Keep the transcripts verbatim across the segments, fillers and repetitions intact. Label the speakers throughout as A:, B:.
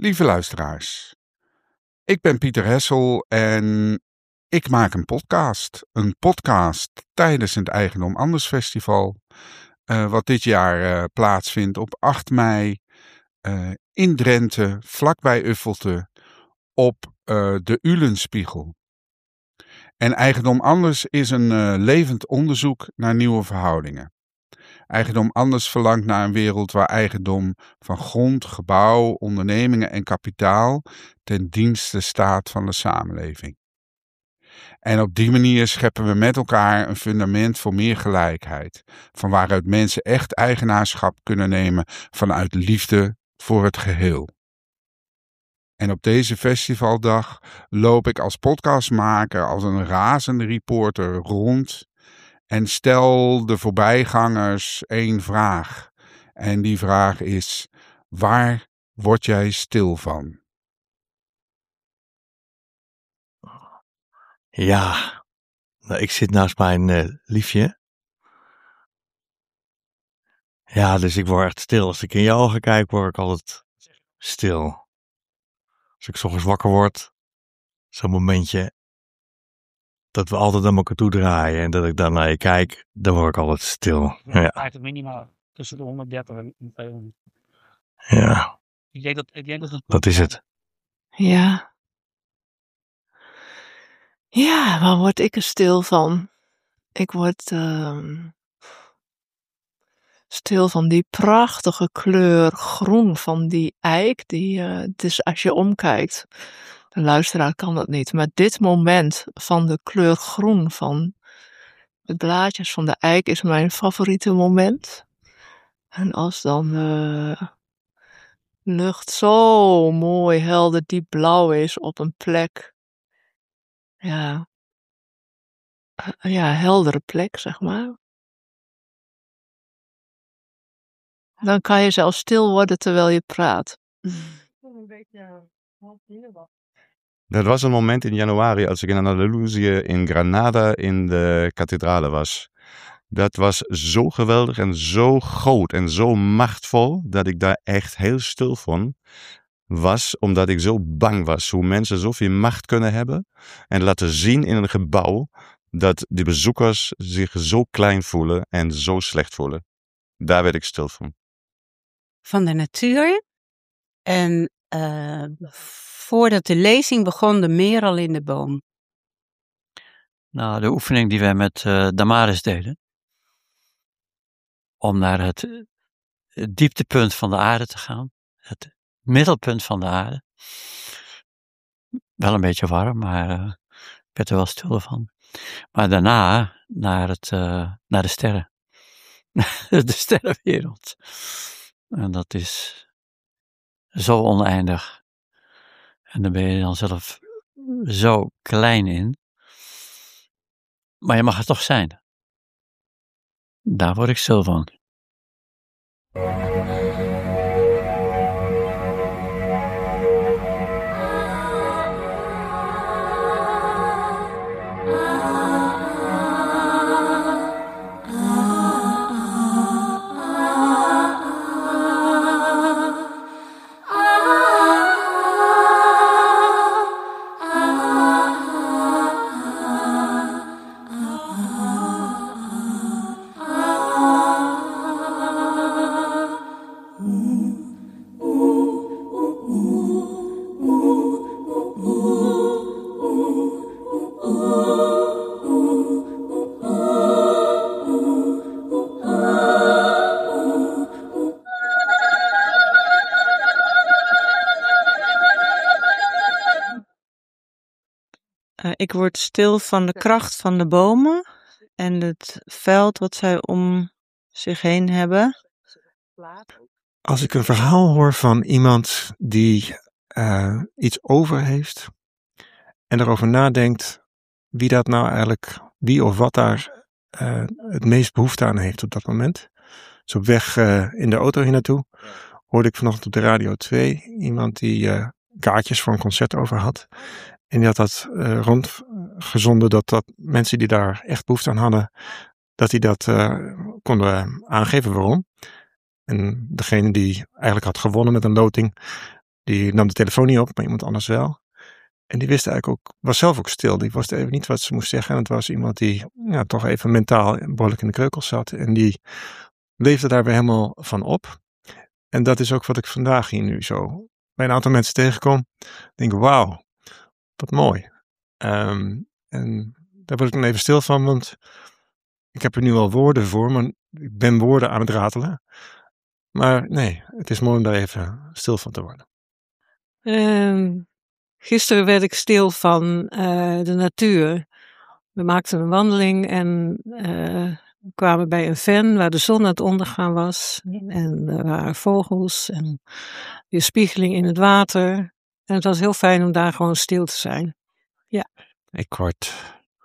A: Lieve luisteraars, ik ben Pieter Hessel en ik maak een podcast. Een podcast tijdens het Eigendom Anders Festival, uh, wat dit jaar uh, plaatsvindt op acht mei uh, in Drenthe, vlakbij Uffelte, op uh, de Ulenspiegel. En Eigendom Anders is een uh, levend onderzoek naar nieuwe verhoudingen. Eigendom Anders verlangt naar een wereld waar eigendom van grond, gebouw, ondernemingen en kapitaal ten dienste staat van de samenleving. En op die manier scheppen we met elkaar een fundament voor meer gelijkheid, van waaruit mensen echt eigenaarschap kunnen nemen vanuit liefde voor het geheel. En op deze festivaldag loop ik als podcastmaker, als een razende reporter rond en stel de voorbijgangers één vraag. En die vraag is: waar word jij stil van?
B: Ja, nou, ik zit naast mijn uh, liefje. Ja, dus ik word echt stil. Als ik in je ogen kijk, word ik altijd stil. Als ik 's ochtends wakker word, zo'n momentje dat we altijd naar elkaar toe draaien en dat ik dan naar je kijk, dan word ik altijd stil. Ja, ja.
C: Eigenlijk minimaal tussen de honderddertig en tweehonderd.
B: Ja,
C: Ik denk dat, ik denk dat, het...
B: dat is het.
D: Ja. Ja, waar word ik er stil van? Ik word uh, stil van die prachtige kleur groen van die eik. Die, uh, dus als je omkijkt, de luisteraar kan dat niet, maar dit moment van de kleur groen van de blaadjes van de eik is mijn favoriete moment. En als dan de uh, lucht zo mooi helder diep blauw is op een plek, ja, uh, ja, heldere plek, zeg maar. Dan kan je zelfs stil worden terwijl je praat.
E: Dat was een moment in januari als ik in Andalusië in Granada in de kathedrale was. Dat was zo geweldig en zo groot en zo machtvol dat ik daar echt heel stil van was, omdat ik zo bang was hoe mensen zoveel macht kunnen hebben en laten zien in een gebouw dat de bezoekers zich zo klein voelen en zo slecht voelen. Daar werd ik stil van.
F: Van de natuur. En uh, voordat de lezing begon, de merel in de boom.
G: Nou, de oefening die wij met uh, Damaris deden. Om naar het, het dieptepunt van de aarde te gaan. Het middelpunt van de aarde. Wel een beetje warm, maar uh, ik werd er wel stil van. Maar daarna naar, het, uh, naar de sterren. De sterrenwereld. En dat is zo oneindig. En daar ben je dan zelf zo klein in. Maar je mag er toch zijn. Daar word ik stil van.
H: Uh, ik word stil van de kracht van de bomen en het veld wat zij om zich heen hebben.
I: Als ik een verhaal hoor van iemand die uh, iets over heeft en erover nadenkt wie dat nou eigenlijk, wie of wat daar uh, het meest behoefte aan heeft op dat moment. Dus op weg uh, in de auto hier naartoe hoorde ik vanochtend op de Radio twee iemand die uh, kaartjes voor een concert over had. En die had dat uh, rondgezonden dat, dat mensen die daar echt behoefte aan hadden, dat die dat uh, konden aangeven waarom. En degene die eigenlijk had gewonnen met een loting, Die nam de telefoon niet op, maar iemand anders wel. En die wist eigenlijk ook, was zelf ook stil. Die wist even niet wat ze moest zeggen. En het was iemand die ja, toch even mentaal behoorlijk in de kreukels zat. En die leefde daar weer helemaal van op. En dat is ook wat ik vandaag hier nu zo bij een aantal mensen tegenkom. Ik denk, wauw, wat mooi. Um, en daar word ik dan even stil van, want ik heb er nu al woorden voor, maar ik ben woorden aan het ratelen. Maar nee, het is mooi om daar even stil van te worden.
J: Um, gisteren werd ik stil van uh, de natuur. We maakten een wandeling en uh, we kwamen bij een ven waar de zon aan het ondergaan was. En er waren vogels en weerspiegeling in het water. En het was heel fijn om daar gewoon stil te zijn. Ja.
G: Ik word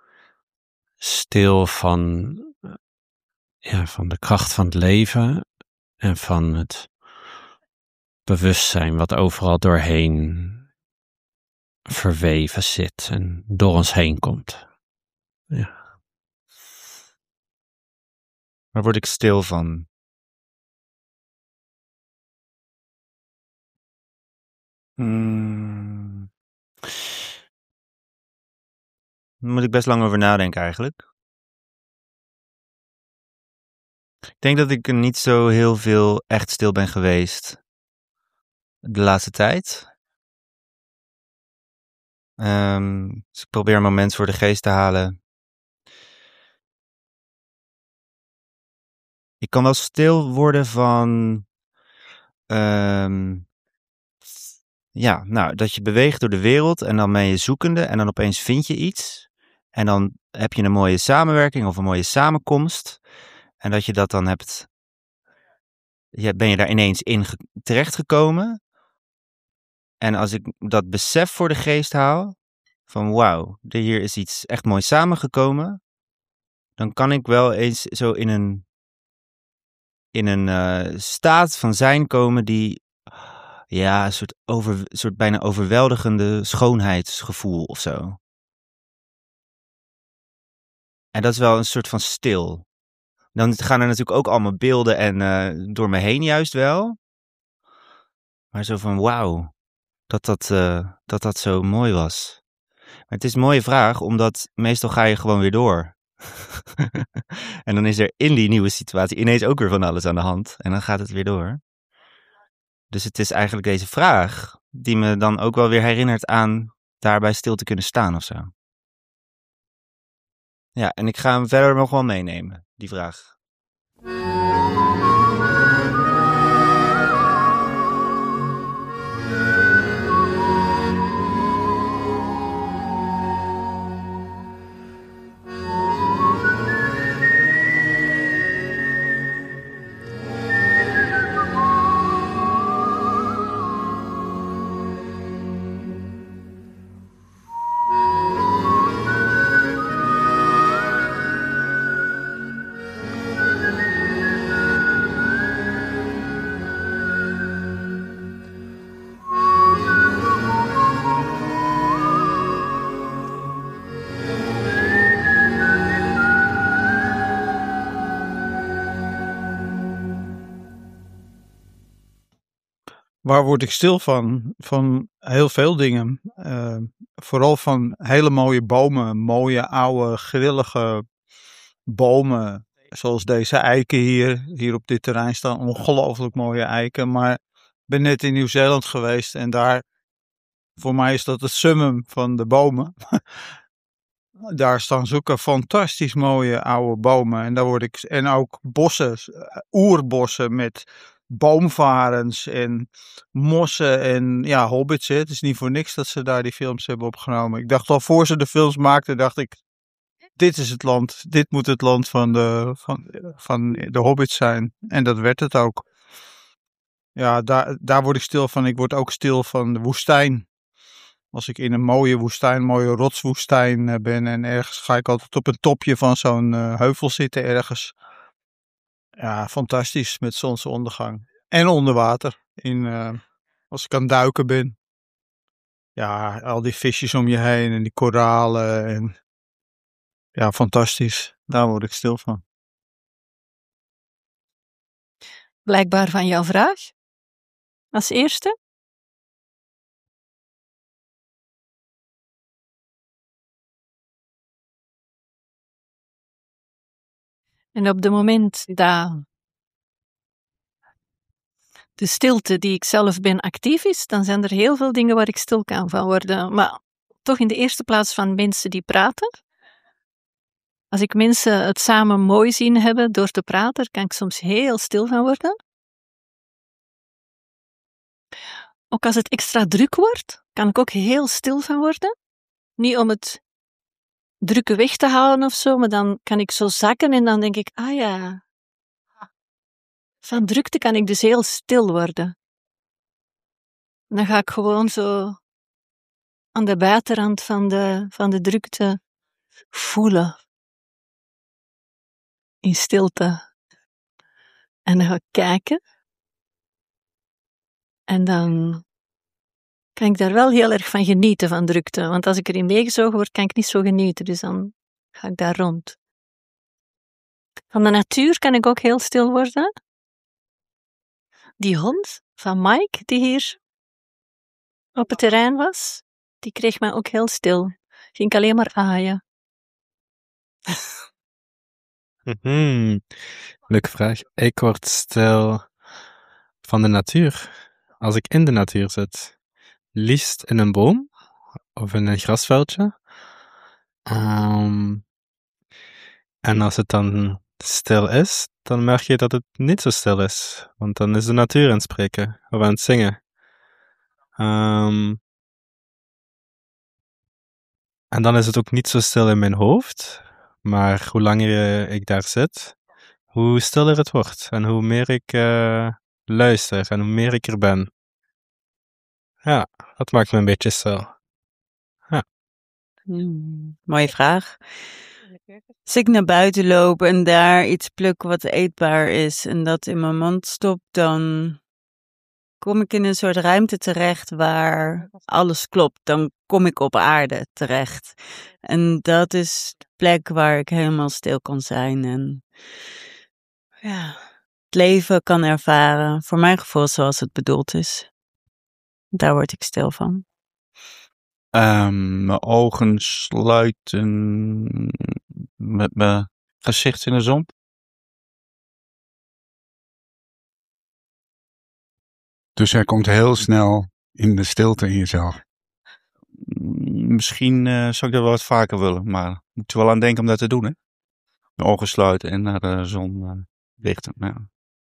G: stil van, ja, van de kracht van het leven en van het bewustzijn wat overal doorheen verweven zit en door ons heen komt. Ja.
K: Waar word ik stil van? Hmm. Daar moet ik best lang over nadenken eigenlijk. Ik denk dat ik er niet zo heel veel echt stil ben geweest de laatste tijd. Um, dus ik probeer een moment voor de geest te halen. Ik kan wel stil worden van um, ja, nou, dat je beweegt door de wereld en dan ben je zoekende en dan opeens vind je iets. En dan heb je een mooie samenwerking of een mooie samenkomst. En dat je dat dan hebt, ja, ben je daar ineens in ge- terechtgekomen. En als ik dat besef voor de geest haal, van wauw, hier is iets echt mooi samengekomen. Dan kan ik wel eens zo in een, in een uh, staat van zijn komen die, ja, een soort, over, een soort bijna overweldigende schoonheidsgevoel of zo. En dat is wel een soort van stil. Dan gaan er natuurlijk ook allemaal beelden en uh, door me heen juist wel. Maar zo van wauw, dat dat, uh, dat dat zo mooi was. Maar het is een mooie vraag, omdat meestal ga je gewoon weer door. En dan is er in die nieuwe situatie ineens ook weer van alles aan de hand. En dan gaat het weer door. Dus het is eigenlijk deze vraag die me dan ook wel weer herinnert aan daarbij stil te kunnen staan of zo. Ja, en ik ga hem verder nog wel meenemen, die vraag.
L: Waar word ik stil van? Van heel veel dingen. Uh, vooral van hele mooie bomen. Mooie, oude, grillige bomen. Zoals deze eiken hier. Hier op dit terrein staan ongelooflijk mooie eiken. Maar ik ben net in Nieuw-Zeeland geweest. En daar, voor mij is dat het summum van de bomen. Daar staan zulke fantastisch mooie oude bomen. En daar word ik, en ook bossen, oerbossen met boomvarens en mossen en ja, hobbits. Hè. Het is niet voor niks dat ze daar die films hebben opgenomen. Ik dacht al voor ze de films maakten, dacht ik, dit is het land. Dit moet het land van de, van, van de hobbits zijn. En dat werd het ook. Ja, daar, daar word ik stil van. Ik word ook stil van de woestijn. Als ik in een mooie woestijn, mooie rotswoestijn ben en ergens ga ik altijd op een topje van zo'n uh, heuvel zitten ergens. Ja, fantastisch met zonsondergang. En onder water. In, uh, als ik aan het duiken ben. Ja, al die visjes om je heen en die koralen. En ja, fantastisch. Daar word ik stil van.
J: Blijkbaar van jouw vraag. Als eerste. En op het moment dat de stilte die ik zelf ben actief is, dan zijn er heel veel dingen waar ik stil kan van worden. Maar toch in de eerste plaats van mensen die praten. Als ik mensen het samen mooi zien hebben door te praten, kan ik soms heel stil van worden. Ook als het extra druk wordt, kan ik ook heel stil van worden. Niet om het drukke weg te halen of zo, maar dan kan ik zo zakken en dan denk ik, ah ja, van drukte kan ik dus heel stil worden. En dan ga ik gewoon zo aan de buitenrand van de, van de drukte voelen. In stilte. En dan ga ik kijken. En dan kan ik daar wel heel erg van genieten, van drukte. Want als ik erin meegezogen word, kan ik niet zo genieten. Dus dan ga ik daar rond. Van de natuur kan ik ook heel stil worden. Die hond van Mike, die hier op het terrein was, die kreeg mij ook heel stil. Ging ik alleen maar aaien.
I: Mhm. Leuke vraag. Ik word stil van de natuur. Als ik in de natuur zit. Liefst in een boom of in een grasveldje. Um, en als het dan stil is, dan merk je dat het niet zo stil is. Want dan is de natuur aan het spreken of aan het zingen. Um, en dan is het ook niet zo stil in mijn hoofd. Maar hoe langer ik daar zit, hoe stiller het wordt. En hoe meer ik uh, luister en hoe meer ik er ben. Ja, dat maakt me een beetje stil. Ja.
F: Hmm, mooie vraag. Als ik naar buiten loop en daar iets pluk wat eetbaar is en dat in mijn mond stop, dan kom ik in een soort ruimte terecht waar alles klopt. Dan kom ik op aarde terecht. En dat is de plek waar ik helemaal stil kan zijn en ja, het leven kan ervaren, voor mijn gevoel zoals het bedoeld is. Daar word ik stil van.
M: Um, mijn ogen sluiten met mijn gezicht in de zon.
A: Dus jij komt heel snel in de stilte in jezelf.
M: Misschien uh, zou ik dat wel wat vaker willen, maar moet je wel aan denken om dat te doen, hè? Mijn ogen sluiten en naar de zon uh, richten. Ja.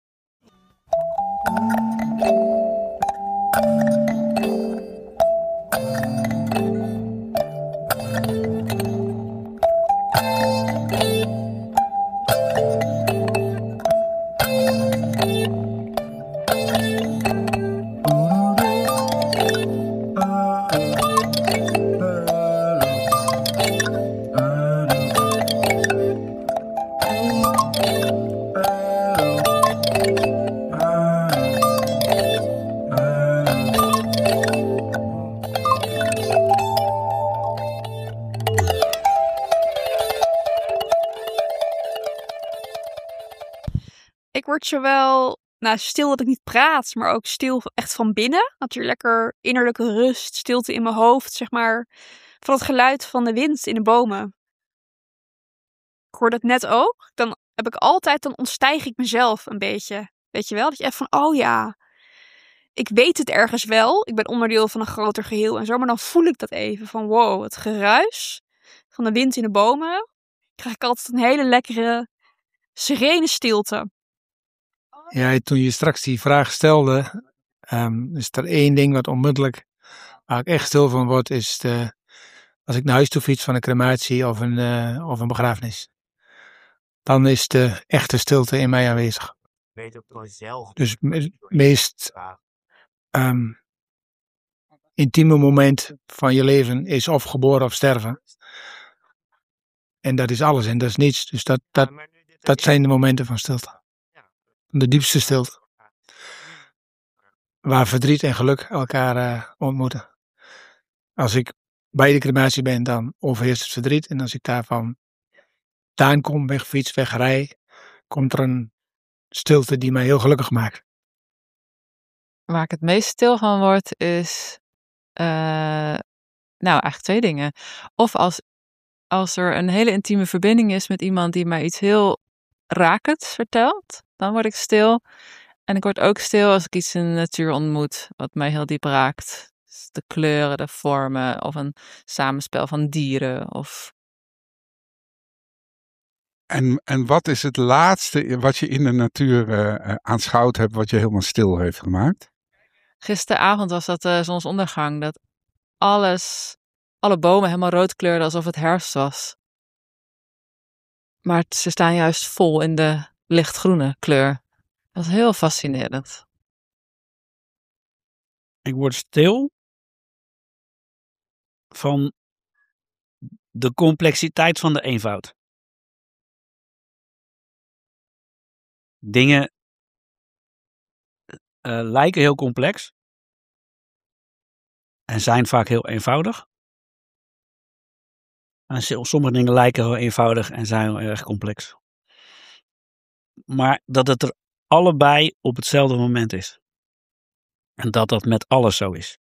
N: Ik word zowel nou, stil dat ik niet praat, maar ook stil echt van binnen. Natuurlijk lekker innerlijke rust, stilte in mijn hoofd, zeg maar. Van het geluid van de wind in de bomen. Ik hoor dat net ook. Dan heb ik altijd, dan ontstijg ik mezelf een beetje. Weet je wel? Dat je echt van, oh ja, ik weet het ergens wel. Ik ben onderdeel van een groter geheel en zo. Maar dan voel ik dat even van, wow, het geruis van de wind in de bomen. Krijg ik altijd een hele lekkere, serene stilte.
O: Ja, toen je straks die vraag stelde, um, is er één ding wat onmiddellijk, waar ik echt stil van word, is de, als ik naar huis toe fiets van een crematie of een, uh, of een begrafenis. Dan is de echte stilte in mij aanwezig.
K: Weet ook gewoon zelf.
O: Dus het meest um, intieme moment van je leven is of geboren of sterven. En dat is alles en dat is niets. Dus dat, dat, dat zijn de momenten van stilte. De diepste stilte. Waar verdriet en geluk elkaar uh, ontmoeten. Als ik bij de crematie ben, dan overheerst het verdriet. En als ik daarvan tuin kom, wegfiets, wegrij, komt er een stilte die mij heel gelukkig maakt.
D: Waar ik het meest stil van word is, uh, nou eigenlijk twee dingen. Of als, als er een hele intieme verbinding is met iemand die mij iets heel rakend vertelt, dan word ik stil. En ik word ook stil als ik iets in de natuur ontmoet, wat mij heel diep raakt. Dus de kleuren, de vormen, of een samenspel van dieren. Of...
A: En, en wat is het laatste wat je in de natuur uh, aanschouwd hebt, wat je helemaal stil heeft gemaakt?
D: Gisteravond was dat de uh, zonsondergang, dat alles, alle bomen helemaal rood kleurden alsof het herfst was. Maar het, ze staan juist vol in de lichtgroene kleur. Dat is heel fascinerend.
C: Ik word stil van de complexiteit van de eenvoud. Dingen uh, lijken heel complex en zijn vaak heel eenvoudig. En sommige dingen lijken heel eenvoudig en zijn heel erg complex. Maar dat het er allebei op hetzelfde moment is. En dat dat met alles zo is.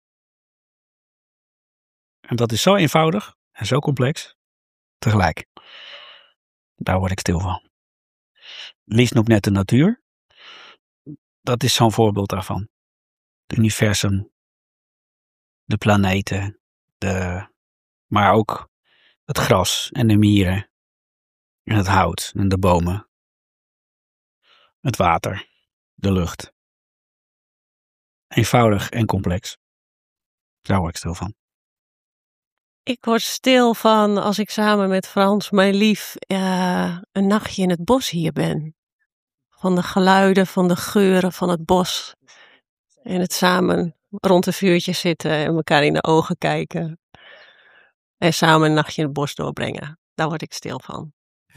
C: En dat is zo eenvoudig en zo complex tegelijk. Daar word ik stil van. Liefst nog net de natuur. Dat is zo'n voorbeeld daarvan. Het universum, de planeten, de, maar ook het gras en de mieren, en het hout en de bomen, het water, de lucht. Eenvoudig en complex. Daar word ik stil van.
J: Ik word stil van als ik samen met Frans, mijn lief, uh, een nachtje in het bos hier ben. Van de geluiden, van de geuren van het bos. En het samen rond een vuurtje zitten en elkaar in de ogen kijken. En samen een nachtje in het bos doorbrengen. Daar word ik stil van.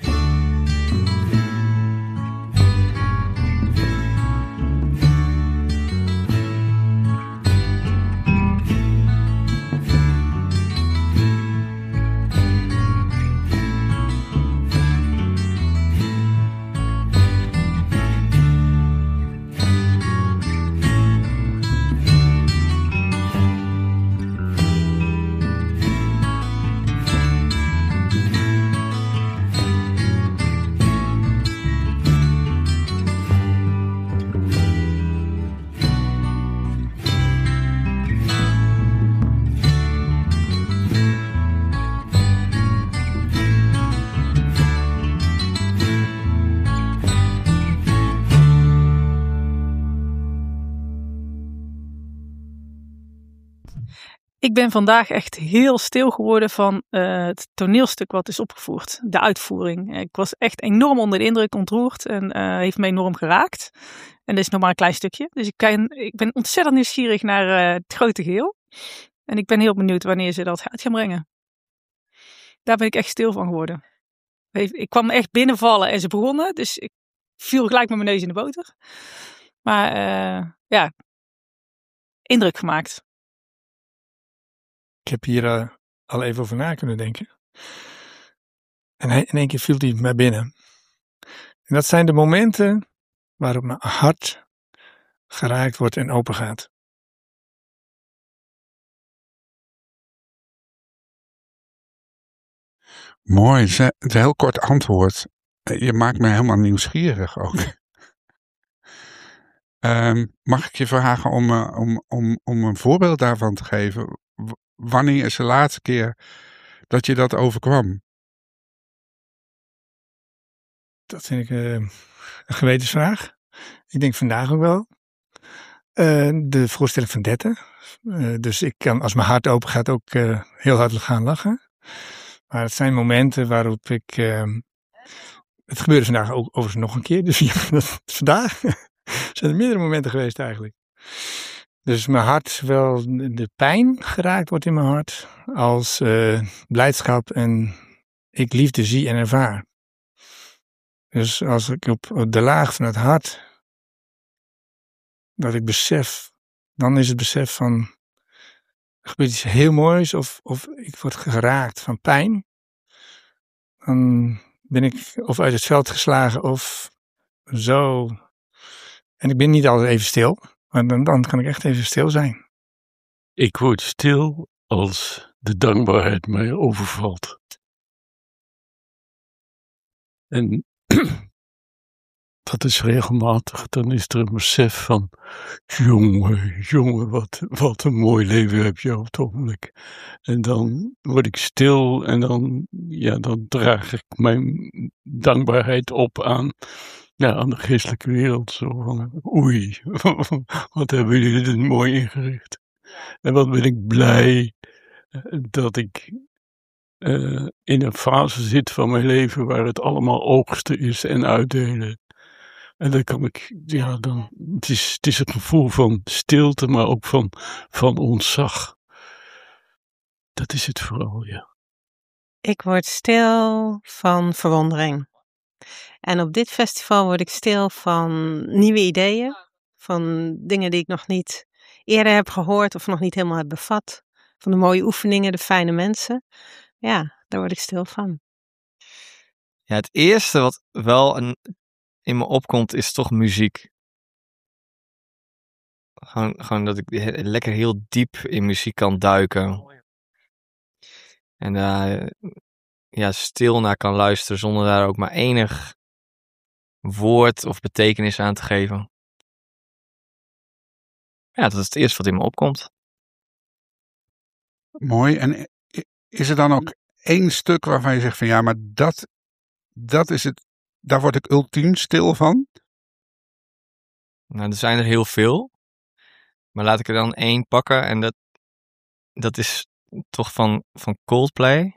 P: Ik ben vandaag echt heel stil geworden van uh, het toneelstuk wat is opgevoerd. De uitvoering. Ik was echt enorm onder de indruk, ontroerd en uh, heeft me enorm geraakt. En dit is nog maar een klein stukje. Dus ik, kan, ik ben ontzettend nieuwsgierig naar uh, het grote geheel. En ik ben heel benieuwd wanneer ze dat uit gaan brengen. Daar ben ik echt stil van geworden. Ik kwam echt binnenvallen en ze begonnen. Dus ik viel gelijk met mijn neus in de boter. Maar uh, ja, indruk gemaakt.
O: Ik heb hier uh, al even over na kunnen denken. En hij, in één keer viel hij mij binnen. En dat zijn de momenten waarop mijn hart geraakt wordt en open gaat.
A: Mooi, het is een heel kort antwoord. Je maakt me helemaal nieuwsgierig ook. um, mag ik je vragen om, uh, om, om, om een voorbeeld daarvan te geven? W- wanneer is de laatste keer dat je dat overkwam?
O: Dat vind ik uh, een gewetensvraag. Ik denk vandaag ook wel. Uh, de voorstelling van Dette. Uh, dus ik kan, als mijn hart open gaat, ook uh, heel hard gaan lachen. Maar het zijn momenten waarop ik... Uh, het gebeurde vandaag ook overigens nog een keer. Dus ja, dat, vandaag zijn er meerdere momenten geweest eigenlijk. Dus mijn hart, zowel de pijn geraakt wordt in mijn hart, als uh, blijdschap en ik liefde zie en ervaar. Dus als ik op, op de laag van het hart, dat ik besef, dan is het besef van, er gebeurt iets heel moois of, of ik word geraakt van pijn. Dan ben ik of uit het veld geslagen of zo. En ik ben niet altijd even stil, maar dan, dan kan ik echt even stil zijn.
Q: Ik word stil als de dankbaarheid mij overvalt. En dat is regelmatig, dan is er een besef van, jongen, jongen, wat, wat een mooi leven heb je op het ogenblik. En dan word ik stil en dan, ja, dan draag ik mijn dankbaarheid op aan, ja, aan de geestelijke wereld. Zo van, oei, wat hebben jullie dit mooi ingericht. En wat ben ik blij dat ik uh, in een fase zit van mijn leven waar het allemaal oogsten is en uitdelen. En dan kan ik, ja, dan, het is, het is een gevoel van stilte, maar ook van, van ontzag. Dat is het vooral, ja.
H: Ik word stil van verwondering. En op dit festival word ik stil van nieuwe ideeën, van dingen die ik nog niet eerder heb gehoord of nog niet helemaal heb bevat. Van de mooie oefeningen, de fijne mensen. Ja, daar word ik stil van.
R: Ja, het eerste wat wel een, in me opkomt is toch muziek. Gewoon, gewoon dat ik he- lekker heel diep in muziek kan duiken. En daar ja, stil naar kan luisteren zonder daar ook maar enig woord of betekenis aan te geven. Ja, dat is het eerste wat in me opkomt.
A: Mooi. En is er dan ook één stuk waarvan je zegt van ja, maar dat, dat is het, daar word ik ultiem stil van?
R: Nou, er zijn er heel veel. Maar laat ik er dan één pakken. En dat, dat is toch van, van Coldplay.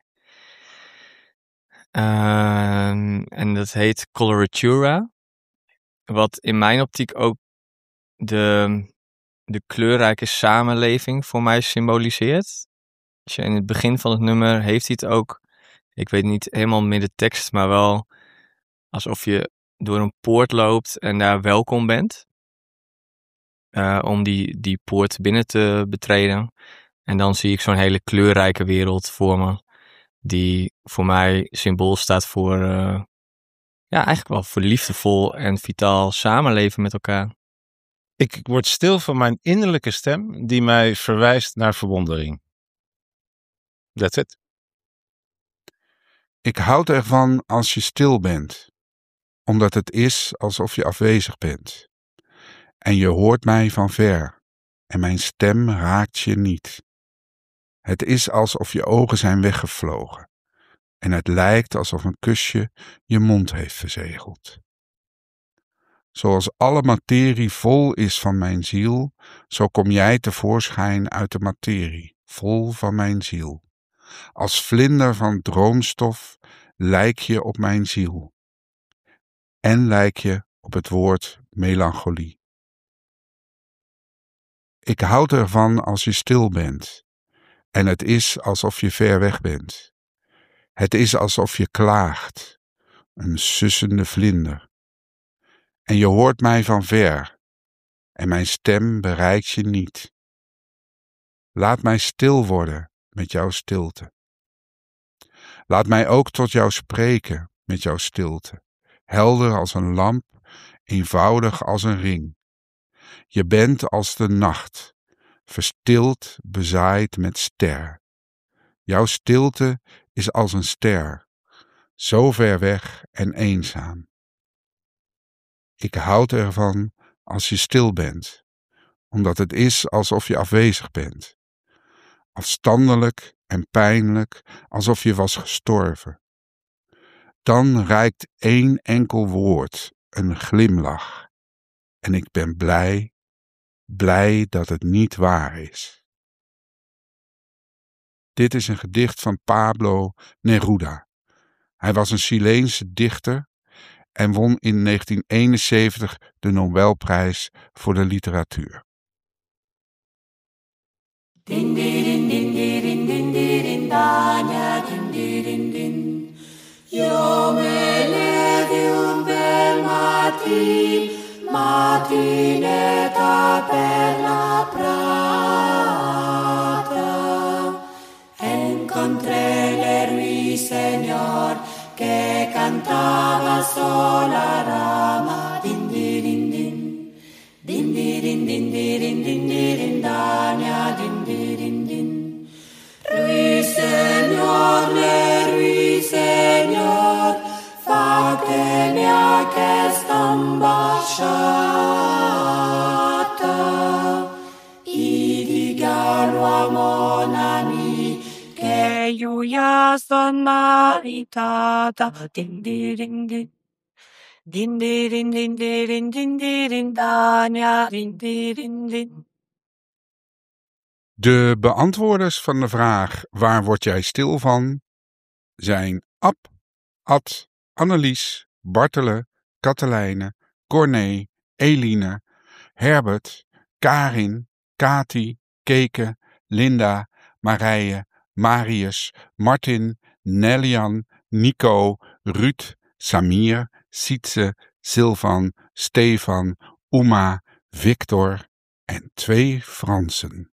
R: Uh, en dat heet Coloratura. Wat in mijn optiek ook de, de kleurrijke samenleving voor mij symboliseert. Als je in het begin van het nummer heeft hij het ook, ik weet niet helemaal meer de tekst, maar wel alsof je door een poort loopt en daar welkom bent. Uh, om die, die poort binnen te betreden. En dan zie ik zo'n hele kleurrijke wereld voor me. Die voor mij symbool staat voor, uh, ja, eigenlijk wel voor liefdevol en vitaal samenleven met elkaar.
E: Ik word stil van mijn innerlijke stem die mij verwijst naar verwondering. That's it.
A: Ik houd ervan als je stil bent, omdat het is alsof je afwezig bent. En je hoort mij van ver, en mijn stem raakt je niet. Het is alsof je ogen zijn weggevlogen, en het lijkt alsof een kusje je mond heeft verzegeld. Zoals alle materie vol is van mijn ziel, zo kom jij tevoorschijn uit de materie, vol van mijn ziel. Als vlinder van droomstof lijk je op mijn ziel. En lijk je op het woord melancholie. Ik houd ervan als je stil bent. En het is alsof je ver weg bent. Het is alsof je klaagt. Een sussende vlinder. En je hoort mij van ver. En mijn stem bereikt je niet. Laat mij stil worden met jouw stilte. Laat mij ook tot jou spreken met jouw stilte. Helder als een lamp, eenvoudig als een ring. Je bent als de nacht, verstild, bezaaid met ster. Jouw stilte is als een ster, zo ver weg en eenzaam. Ik houd ervan als je stil bent, omdat het is alsof je afwezig bent. Afstandelijk en pijnlijk, alsof je was gestorven. Dan reikt één enkel woord, een glimlach. En ik ben blij, blij dat het niet waar is. Dit is een gedicht van Pablo Neruda. Hij was een Chileense dichter en won in negentien eenenzeventig de Nobelprijs voor de literatuur.
S: Din din din din din din dania din din din. Io me levium bel mati, matineta per la prata. Encontré le ruiseñor que cantaba sola rama. Din din din. Din din din din din din dania din din din. Ruiseñor, le ruiseñor, fa que me aquesta ambasciata, idigalo mon ami, che io ja son maritata. Din din din din. Din din din din din din din din Dania, din din din din.
A: De beantwoorders van de vraag waar word jij stil van zijn Ab, Ad, Annelies, Bartele, Katelijne, Corné, Eline, Herbert, Karin, Kati, Keke, Linda, Marije, Marius, Martin, Nellian, Nico, Ruud, Samir, Sietse, Silvan, Stefan, Uma, Victor en twee Fransen.